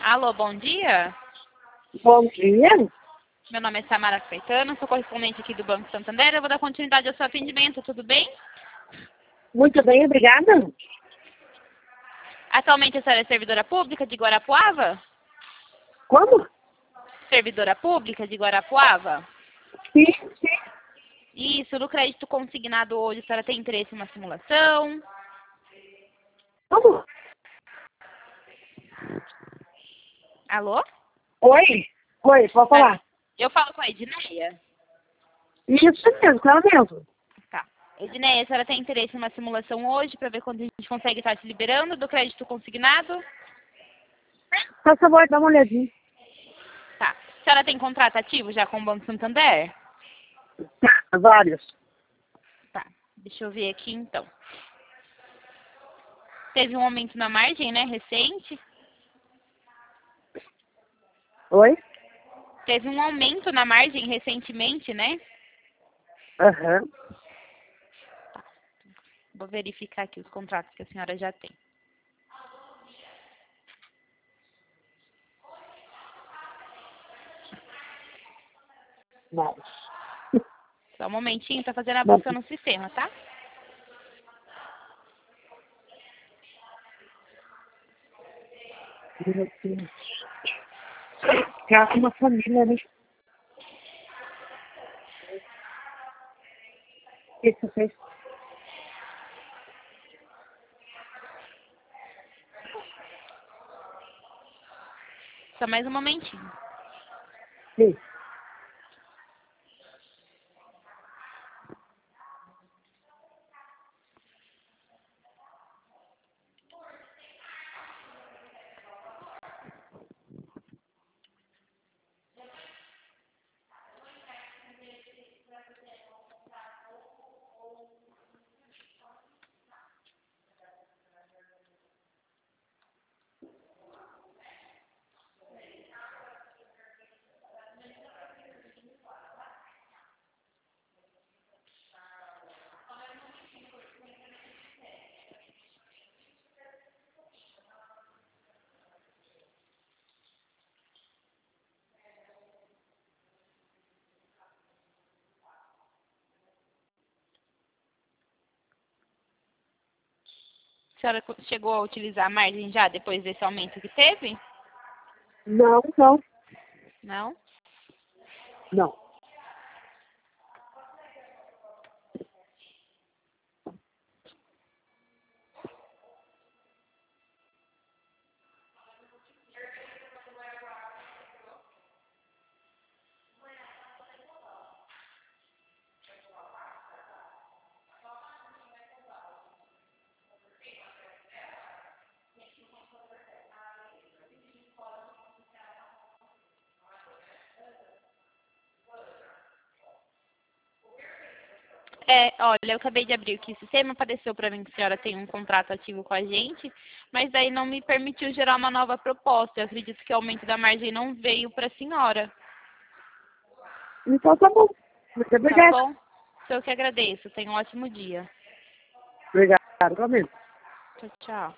Alô, bom dia. Bom dia. Meu nome é Samara Caetano, sou correspondente aqui do Banco Santander. Eu vou dar continuidade ao seu atendimento, tudo bem? Muito bem, obrigada. Atualmente a senhora é servidora pública de Guarapuava? Como? Servidora pública de Guarapuava? Sim, sim. Isso, no crédito consignado hoje, a senhora tem interesse em uma simulação? Como? Alô? Oi? Oi, pode falar. Eu falo com a Edneia? Isso mesmo, claro mesmo. Tá. Edneia, a senhora tem interesse em uma simulação hoje para ver quando a gente consegue estar se liberando do crédito consignado? Por favor, dá uma olhadinha. Tá. A senhora tem contrato ativo já com o Banco Santander? Tá, vários. Tá. Deixa eu ver aqui então. Teve um aumento na margem, né, recente? Oi? Teve um aumento na margem recentemente, né? Aham. Vou verificar aqui os contratos que a senhora já tem. Não. Só um momentinho, tá fazendo a Não. busca no sistema, tá? Meu Deus. Casa uma família, né? O que você fez? Só mais um momentinho. Sim. A senhora chegou a utilizar a margem já depois desse aumento que teve? Não, não, Não? não. Olha, eu acabei de abrir aqui o sistema, apareceu para mim que a senhora tem um contrato ativo com a gente, mas daí não me permitiu gerar uma nova proposta. Eu acredito que o aumento da margem não veio para a senhora. Então tá bom. Muito Tá obrigada. bom? Eu que agradeço. Tenha um ótimo dia. Obrigado, realmente. Tchau, tchau.